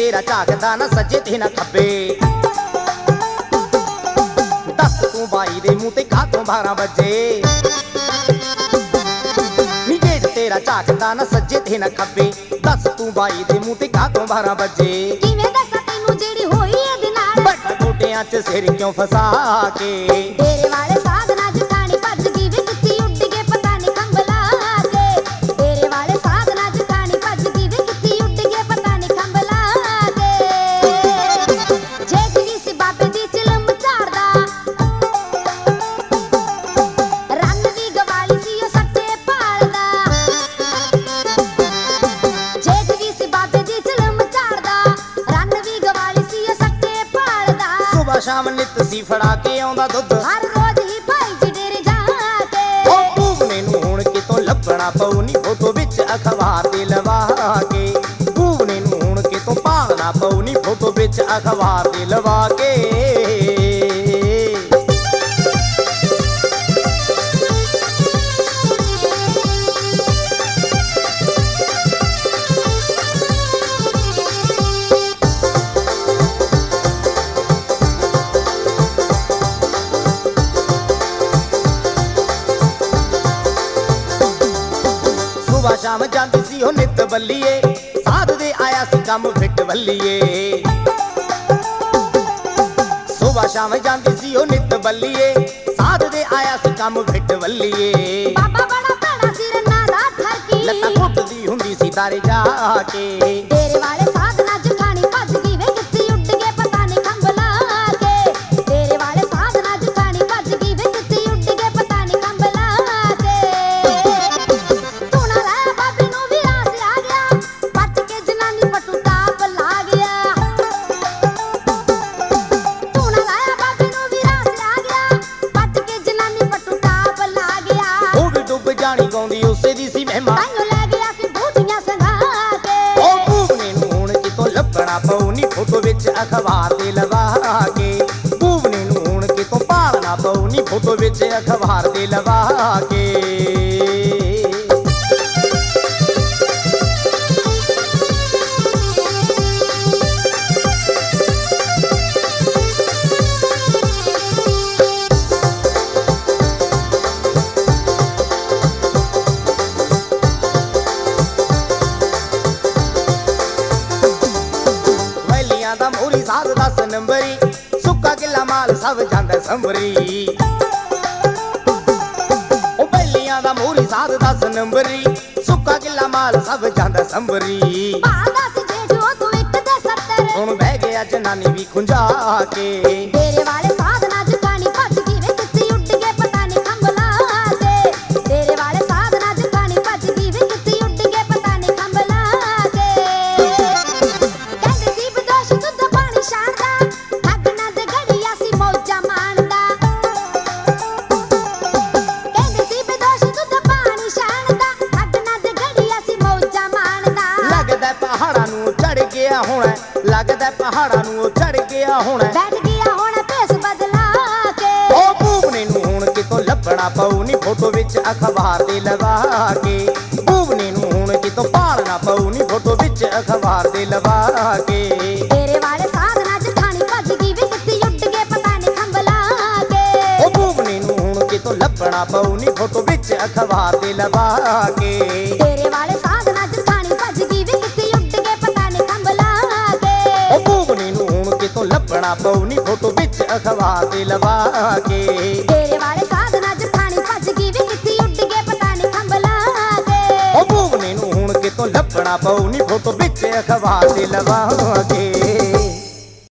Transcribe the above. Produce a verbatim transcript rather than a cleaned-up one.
तेरा झाकदा ना सज्जे ते ना खब्बे। दस तू बाई दे मूंह ते कातों बारह बजे। नी गेट तेरा झाकदा ना सज्जे ते ना खब्बे। दस तू बाई दे मूंह ते कातों बारह बजे। किवें दस्सां तैनूं जेहड़ी होई इहदे नाल। बट गोडियां च सिर क्यों फसा के। तेरे वाले साधना जठानी भज गई वे कित्ती उड़ के पता नहीं खंभला के। तेरे वाले साधना जठानी भज गई वे कित्ती उड़ के पता नहीं खंभला के। जेठ वी सी बाबे दी चिलम झाड़दा। रंग वी गवाली सी ओ सट्टे पालदा। जेठ वी सी बाबे दी चिलम झाड़दा। रंग वी गवाली सी ओ सट्टे पालदा। सुबह शाम नित सी फड़ा के आउंदा दुध। हर रोज ही भाई जी डेरे जाके। ओ भूवने नूं हुण कितों लभणा पऊ नी फोटो विच अखबार ते लवा के। भूवने नूं हुण कितों भालना पऊ नी फोटो विच अखबार ते लवा के। सुबह शाम जांदी सी ओ नित बल्लीए। साध दे आया सी कम फिट बल्लीए। सुबह शाम जांदी सी ओ नित बल्लीए। साध दे आया सी कम फिट बल्लीए। बाबा बड़ा भैड़ा सी रन्ना दा ठरकी। लत्तां घुੱਟਦੀ ਹੁੰਦੀ ਸੀ तारे जाके। तेरे वाले साधना जठानी भज गई वे कित्ती उड़ के पता नहीं खंभला के। तेरे वाले साधना जठानी भज गई वे कित्ती उड़ के पता नहीं खंभला के। तू ना रह बाबे नूं भी रास आ गया। पट के जनानी पटू टाप ला गया। तू ना रह बाबे नूं भी रास आ गया। पट के जनानी पटू टाप ला गया। ਉਹ ਵੀ ਡੁੱਬ ਜਾਣੀ ਗਾਉਂਦੀ ਉਸੇ ਦੀ ਸੀ ਮਹਿਮਾ। ਤਾਈਓ ਲੈ ਗਿਆ ਸੀ ਬੂਟੀਆਂ ਸੰਘਾ ਕੇ। ਉਹ ਭੂਵਨੇ ਨੂੰ ਹੁਣ ਕਿਤੋਂ ਲੱਭਣਾ ਪਊ ਨੀ ਫੋਟੋ ਵਿੱਚ ਅਖਬਾਰ ਤੇ ਲਵਾ ਕੇ। ਭੂਵਨੇ ਨੂੰ ਹੁਣ ਕਿਤੋਂ ਭਾਲਣਾ ਪਊ ਨੀ ਫੋਟੋ ਵਿੱਚ ਅਖਬਾਰ ਤੇ ਲਵਾ ਕੇ। ਵੈਲੀਆਂ ਦਾ ਮੋਰੀ ਸਾਧ ਦਸ ਨੰਬਰੀ। ਸੁੱਕਾ ਗਿੱਲਾ ਮਾਲ ਸਭ ਜਾਂਦਾ ਸੰਭਰੀ। ਉਹ ਵੈਲੀਆਂ ਦਾ ਮੋਰੀ ਸਾਧ ਦਸ ਨੰਬਰੀ। ਸੁੱਕਾ ਗਿੱਲਾ ਮਾਲ ਸਭ ਜਾਂਦਾ ਸੰਭਰੀ। ਭਾਲਦਾ ਸੀ ਜੇਠ ਉਹ ਤੂੰ ਇੱਕ ਦੇ ਸੱਤਰ। ਹੁਣ ਬਹਿ ਗਿਆ ਜਨਾਨੀ ਵੀ ਖੁੰਝਾ ਕੇ। तेरे वाले साधना जठानी भज गई वे कित्ती उड़ के पता नहीं खंभला के। तेरे वाले साधना जठानी भज गई वे कित्ती उड़ के पता नहीं खंभला के। कहंदे सी बदोश दुੱਧ पानी छाणदा। ठग ना ते घड़िया सी मौजा माणदा। कहंदे सी बदोश दुੱਧ पानी छाणदा। ठग ना ते घड़िया सी मौजा माणदा। ਲੱਗਦਾ ਪਹਾੜਾਂ ਨੂੰ ਚੜ ਗਿਆ ਹੋਣਾ। ਲੱਗਦਾ ਪਹਾੜਾਂ ਨੂੰ ਚੜ ਗਿਆ ਹੋਣਾ। बैठ गया होना भेस बदला के। ਉਹ ਭੂਵਨੇ ਨੂੰ ਹੁਣ ਕਿਤੋਂ ਲੱਭਣਾ ਪਊ ਨੀ ਫੋਟੋ ਵਿੱਚ ਅਖਬਾਰ ਤੇ ਲਵਾ ਕੇ। ਭੂਵਨੇ ਨੂੰ ਹੁਣ ਕਿਤੋਂ ਭਾਲਣਾ ਪਊ ਨੀ ਫੋਟੋ ਵਿੱਚ ਅਖਬਾਰ ਤੇ ਲਵਾ ਕੇ। तेरे वाले साधना जठानी भज गई वे कित्ती उड़ के पता नहीं खंभला के। ਉਹ ਭੂਵਨੇ ਨੂੰ ਹੁਣ ਕਿਤੋਂ ਲੱਭਣਾ ਪਊ ਨੀ ਫੋਟੋ ਵਿੱਚ ਅਖਬਾਰ ਤੇ ਲਵਾ ਕੇ। तेरे वाले साधना जठानी भज गई वे कित्ती उड़ के पता नहीं खंभला के। ਉਹ ਭੂਵਨੇ ਨੂੰ ਹੁਣ ਕਿਤੋਂ ਲੱਭਣਾ ਪਊ ਨੀ ਫੋਟੋ ਵਿੱਚ ਅਖਬਾਰ ਤੇ ਲਵਾ ਕੇ। तेरे वाले साधना जठानी भज गई वे कित्ती उड़ के पता नहीं खंभला के। ਉਹ ਭੂਵਨੇ ਨੂੰ ਹੁਣ ਕਿਤੋਂ ਲੱਭਣਾ ਪਊ ਨੀ ਫੋਟੋ ਵਿੱਚ ਅਖਬਾਰ ਤੇ ਲਵਾ ਕੇ।